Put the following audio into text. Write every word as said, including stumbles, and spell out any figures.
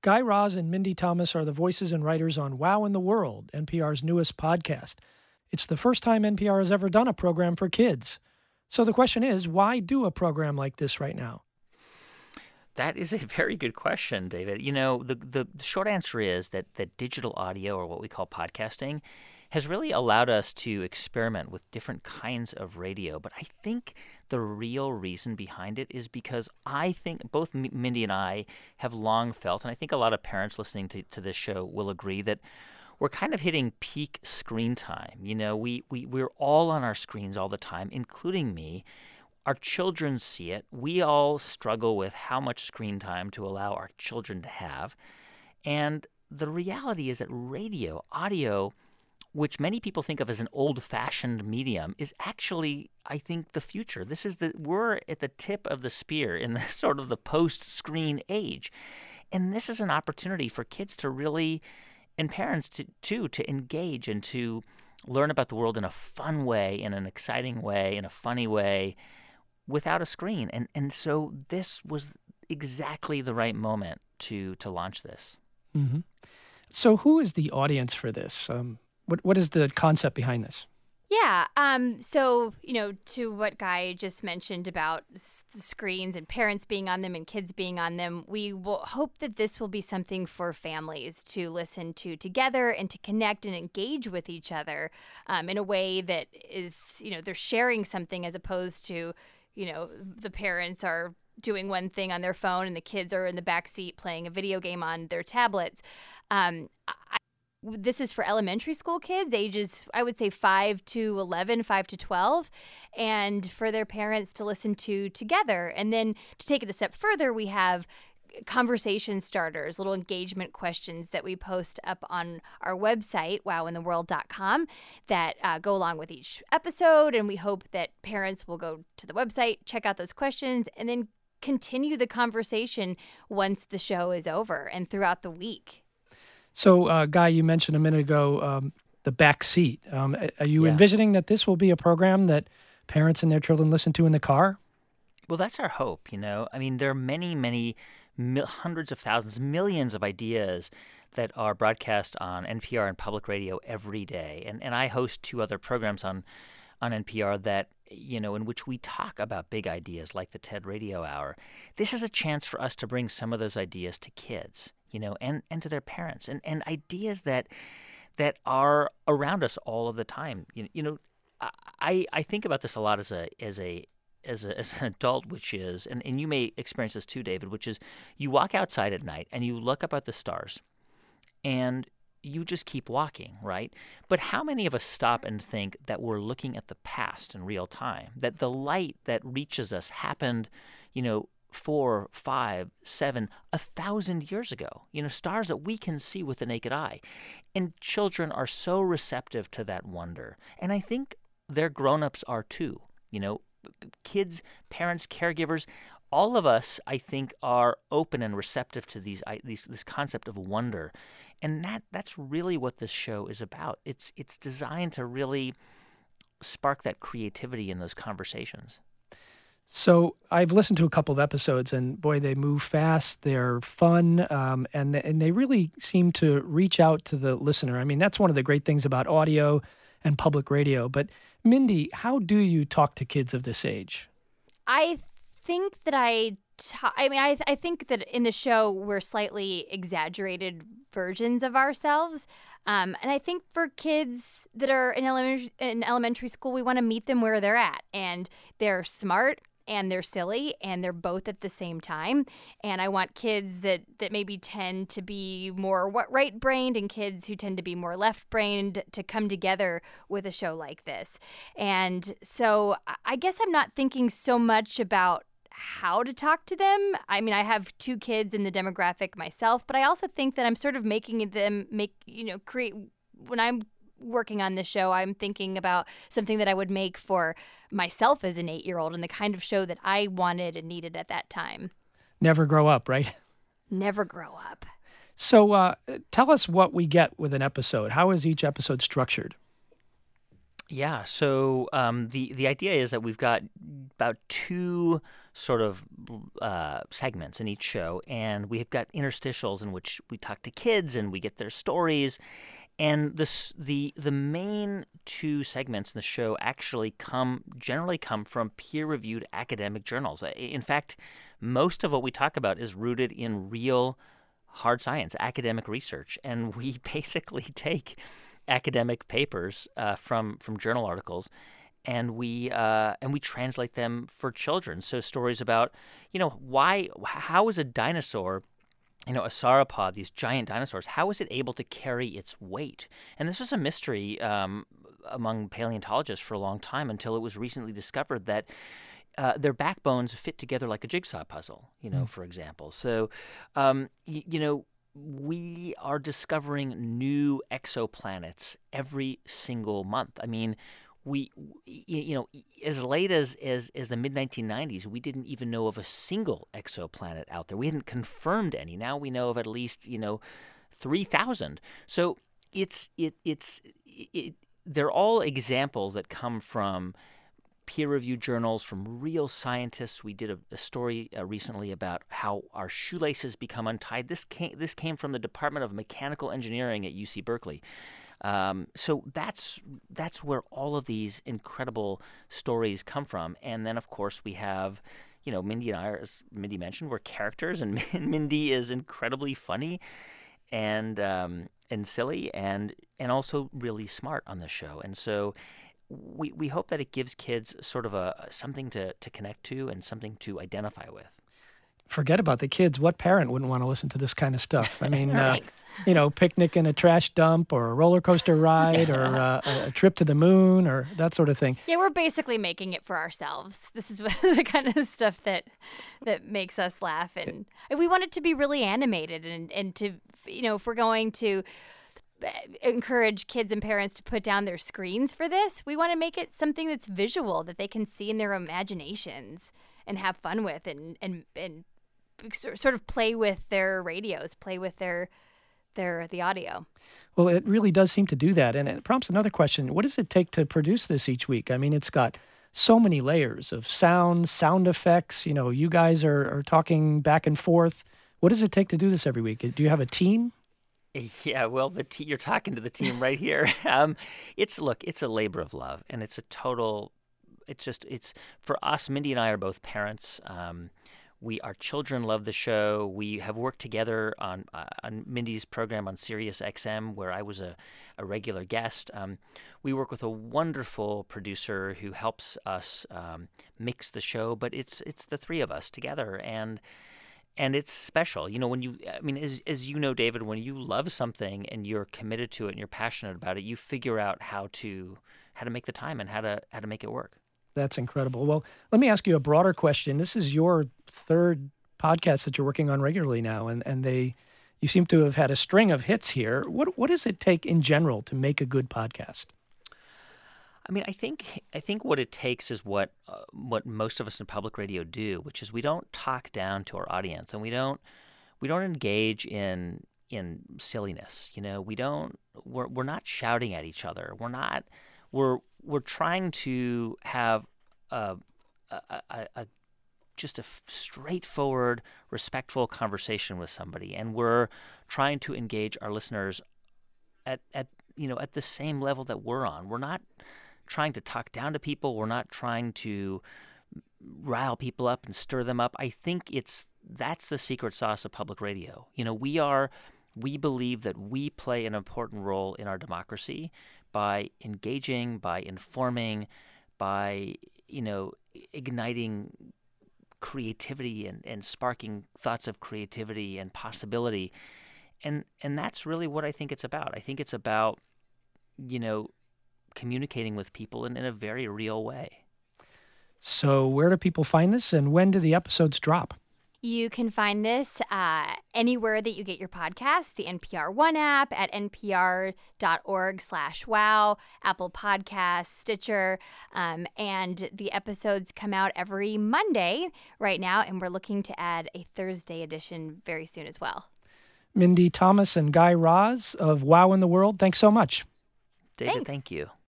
Guy Raz and Mindy Thomas are the voices and writers on Wow in the World, N P R's newest podcast. It's the first time N P R has ever done a program for kids. So the question is, why do a program like this right now? That is a very good question, David. You know, the, the short answer is that, that digital audio, or what we call podcasting, has really allowed us to experiment with different kinds of radio. But I think the real reason behind it is because I think both M- Mindy and I have long felt, and I think a lot of parents listening to, to this show will agree, that we're kind of hitting peak screen time. You know, we, we, we're all on our screens all the time, including me. Our children see it. We all struggle with how much screen time to allow our children to have. And the reality is that radio, audio, which many people think of as an old-fashioned medium, is actually, I think, the future. This is the we're at the tip of the spear in the sort of the post-screen age. And this is an opportunity for kids to really, and parents to, too, to engage and to learn about the world in a fun way, in an exciting way, in a funny way, without a screen. And and so this was exactly the right moment to to launch this. Mm-hmm. So who is the audience for this? Um, what what is the concept behind this? Yeah. Um, so, you know, to what Guy just mentioned about s- screens and parents being on them and kids being on them, we will hope that this will be something for families to listen to together and to connect and engage with each other um, in a way that is, you know, they're sharing something as opposed to, you know, the parents are doing one thing on their phone and the kids are in the back seat playing a video game on their tablets. Um, I, This is for elementary school kids, ages, I would say, five to eleven, five to twelve, and for their parents to listen to together. And then to take it a step further, we have conversation starters, little engagement questions that we post up on our website, wow in the world dot com, that uh, go along with each episode. And we hope that parents will go to the website, check out those questions, and then continue the conversation once the show is over and throughout the week. So, uh, Guy, you mentioned a minute ago um, the back seat. Um, are you Yeah. envisioning that this will be a program that parents and their children listen to in the car? Well, that's our hope, you know. I mean, there are many, many mil- hundreds of thousands, millions of ideas that are broadcast on N P R and public radio every day. And and I host two other programs on on N P R that, you know, in which we talk about big ideas like the TED Radio Hour. This is a chance for us to bring some of those ideas to kids, you know, and, and to their parents, and, and ideas that that are around us all of the time. You, you know, I I think about this a lot as a as a as a as an adult, which is, and, and you may experience this too, David, which is you walk outside at night and you look up at the stars and you just keep walking, right? But how many of us stop and think that we're looking at the past in real time, that the light that reaches us happened, you know, four, five, seven, a thousand years ago, you know, stars that we can see with the naked eye. And children are so receptive to that wonder. And I think their grown-ups are too, you know, kids, parents, caregivers. All of us, I think, are open and receptive to these, these this concept of wonder. And that that's really what this show is about. It's it's designed to really spark that creativity in those conversations. So I've listened to a couple of episodes, and boy, they move fast. They're fun, um, and and they really seem to reach out to the listener. I mean, that's one of the great things about audio and public radio. But Mindy, how do you talk to kids of this age? I think that I, ta- I mean, I, I think that in the show we're slightly exaggerated versions of ourselves. Um, and I think for kids that are in elementary, in elementary school, we want to meet them where they're at. And they're smart and they're silly and they're both at the same time. And I want kids that, that maybe tend to be more right-brained and kids who tend to be more left-brained to come together with a show like this. And so I guess I'm not thinking so much about how to talk to them. I mean, I have two kids in the demographic myself, but I also think that I'm sort of making them make, you know, create, when I'm working on the show, I'm thinking about something that I would make for myself as an eight-year-old and the kind of show that I wanted and needed at that time. Never grow up, right? Never grow up. So uh, tell us what we get with an episode. How is each episode structured? Yeah, so um, the the idea is that we've got about two sort of uh, segments in each show, and we've got interstitials in which we talk to kids and we get their stories. And this, the the main two segments in the show actually come generally come from peer-reviewed academic journals. In fact, most of what we talk about is rooted in real hard science, academic research, and we basically take academic papers uh, from from journal articles, and we uh, and we translate them for children. So stories about, you know, why, how is a dinosaur, you know, a sauropod, these giant dinosaurs, how is it able to carry its weight? And this was a mystery um, among paleontologists for a long time until it was recently discovered that uh, their backbones fit together like a jigsaw puzzle, you know, mm. for example. So, um, y- you know, we are discovering new exoplanets every single month. I mean, we, you know, as late as, as, as the mid nineteen nineties, we didn't even know of a single exoplanet out there. We hadn't confirmed any. Now we know of at least, you know, three thousand. So it's, it, it's, it, they're all examples that come from peer-reviewed journals, from real scientists. We did a, a story uh, recently about how our shoelaces become untied. This came, this came from the Department of Mechanical Engineering at U C Berkeley. Um, so that's that's where all of these incredible stories come from. And then, of course, we have, you know, Mindy and I, are, as Mindy mentioned, we're characters, and Mindy is incredibly funny and um, and silly and and also really smart on this show. And so we we hope that it gives kids sort of a something to, to connect to and something to identify with. Forget about the kids. What parent wouldn't want to listen to this kind of stuff? I mean, uh, you know, picnic in a trash dump or a roller coaster ride or uh, a trip to the moon or that sort of thing. Yeah, we're basically making it for ourselves. This is the kind of stuff that that makes us laugh. And we want it to be really animated and, and to, you know, if we're going to encourage kids and parents to put down their screens for this, we want to make it something that's visual, that they can see in their imaginations and have fun with and and, and sort of play with their radios, play with their their the audio. Well, it really does seem to do that. And it prompts another question. What does it take to produce this each week? I mean, it's got so many layers of sound, sound effects. You know, you guys are, are talking back and forth. What does it take to do this every week? Do you have a team? Yeah, well, the te- you're talking to the team right here. um, it's look, it's a labor of love, and it's a total. It's just it's for us. Mindy and I are both parents. Um, we our children love the show. We have worked together on uh, on Mindy's program on Sirius X M, where I was a, a regular guest. Um, we work with a wonderful producer who helps us um, mix the show, but it's it's the three of us together, and. And it's special. You know, when you, I mean, as, as you know, David, when you love something and you're committed to it and you're passionate about it, you figure out how to how to make the time and how to how to make it work. That's incredible. Well, let me ask you a broader question. This is your third podcast that you're working on regularly now, and, and they you seem to have had a string of hits here. What what does it take in general to make a good podcast? I mean, I think I think what it takes is what uh, what most of us in public radio do, which is we don't talk down to our audience, and we don't we don't engage in in silliness. You know, we don't we're we're not shouting at each other. We're not we're we're trying to have a a, a, a just a straightforward, respectful conversation with somebody, and we're trying to engage our listeners at at you know at the same level that we're on. We're not trying to talk down to people. We're not trying to rile people up and stir them up. I think it's that's the secret sauce of public radio. You know, we are we believe that we play an important role in our democracy by engaging, by informing, by, you know, igniting creativity and, and sparking thoughts of creativity and possibility. And and that's really what I think it's about. I think it's about, you know, communicating with people in, in a very real way. So where do people find this, and when do the episodes drop? You can find this uh, anywhere that you get your podcasts, the N P R One app, at npr.org slash wow, Apple Podcasts, Stitcher, um, and the episodes come out every Monday right now, and we're looking to add a Thursday edition very soon as well. Mindy Thomas and Guy Raz of Wow in the World, thanks so much. David, Thanks. Thank you.